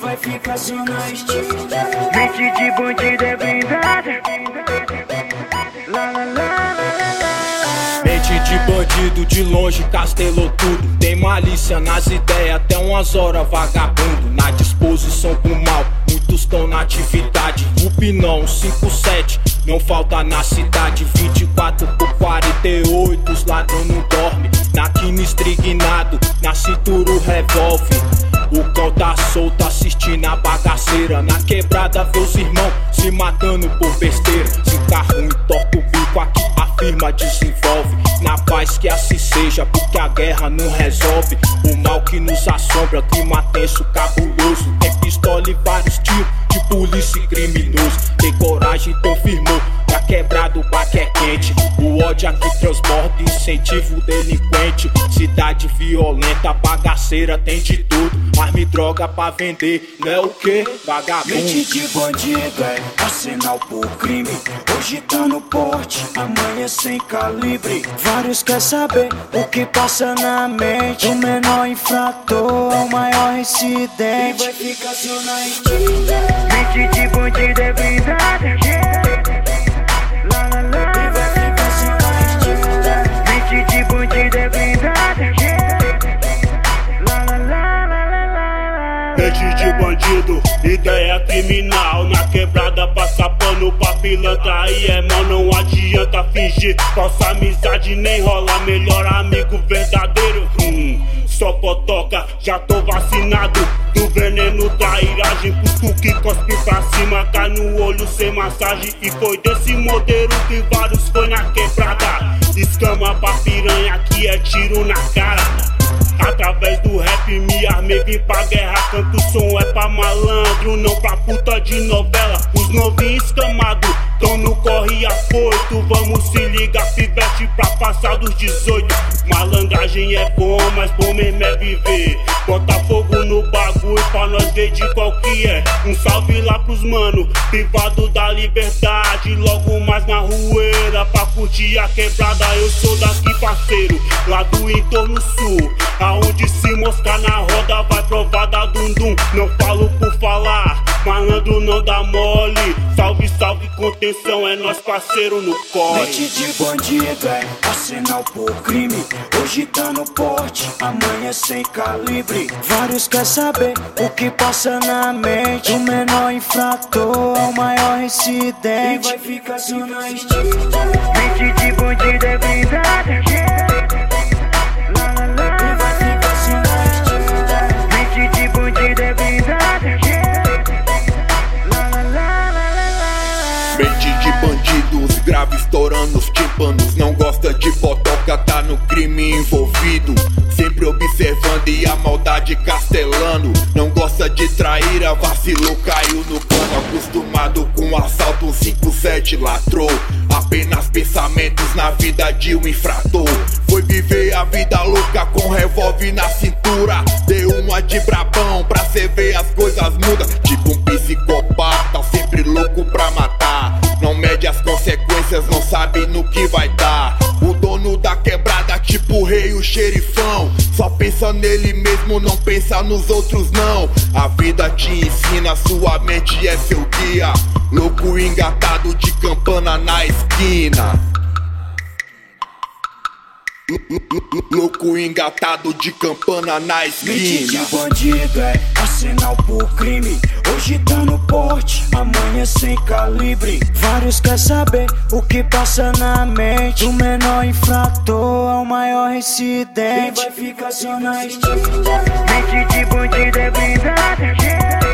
vai ficar só na estica. Mente de bandido é blindada. Mente de bandido de longe castelou tudo. Tem malícia nas ideias, até umas horas vagabundo. Na disposição pro mal, muitos estão na atividade. O Pinão 57, não falta na cidade. 24/48, os ladrão não dorme. Na quina estrignado, na cintura o revólver. O cão tá solto assistindo a bagaceira. Na quebrada vê os irmãos se matando por besteira. Se carro entorta o bico, aqui a firma desenvolve. Na paz que assim seja, porque a guerra não resolve. O mal que nos assombra, clima tenso, cabuloso. Tem pistola e vários tiros de polícia e criminoso. Tem coragem, então firmou. Na quebrada o baque é quente. O ódio aqui transborda, incentivo o delinquente. Cidade violenta, bagaceira, tem de tudo. Arma e droga pra vender, não é o que? Vagabundo. Mente de bandido é arsenal pro crime. Hoje tá no porte, amanhã sem calibre. Vários quer saber o que passa na mente. O menor infrator é o maior incidente. E vai ficar só na esquina. Mente de bandido é blindada. E vai ficar só na esquina. Mente de bandido é blindada. Mente de bandido, ideia criminal. Na quebrada passa pano pra pilantra. Aí é mal, não adianta fingir. Falsa amizade nem rola, melhor amigo verdadeiro. Só potoca, já tô vacinado. Do veneno da iragem, puto que cospe pra cima. Cai no olho sem massagem. E foi desse modelo que vários foi na quebrada. Escama pra piranha que é tiro na cara. Através do rap me armei, vim pra guerra. Canto som é pra malandro, não pra puta de novela. Os novinhos escamados tão no corre afoito. Vamos se ligar, pivete pra passar dos 18. Malandragem é bom, mas bom mesmo é viver. Bota fogo no bagulho pra nós ver de qual que é. Um salve lá pros mano, privado da liberdade. Logo mais na rueira, pra curtir a quebrada. Eu sou daqui parceiro, lá do entorno sul. Aonde se moscar na roda vai provar da dundum. Não falo por falar, malandro não dá mole. Salve, salve, contenção, é nós parceiro no corre. Mente de bandido é arsenal pro crime. Hoje tá no porte, amanhã sem calibre. Vários quer saber o que passa na mente. O menor infrator é o maior incidente. E vai ficar só na esquina. Mente de bandido é blindada. Mente de bandidos, grave estourando os tímpanos. Não gosta de botoca, tá no crime envolvido. Sempre observando e a maldade castelando. Não gosta de traíra, vacilou, caiu no cano. Acostumado com assalto, 57 latrou. Apenas pensamentos na vida de um infrator. Foi viver a vida louca com revólver na cintura. Deu uma de brabão pra cê ver as coisas mudam. Tipo um psicopata, sempre louco pra matar. Não mede as consequências, não sabe no que vai dar. O dono da quebrada, tipo o rei, o xerifão. Só pensa nele mesmo, não pensa nos outros não. A vida te ensina, sua mente é seu guia. Louco engatado de campana na esquina. Louco engatado de campana na esquina. Mente de bandido é arsenal pro crime. Hoje tá no porte, amanhã sem calibre. Vários quer saber o que passa na mente. O menor infrator é o maior incidente. E vai ficar só na esquina. Mente de bandido é blindada.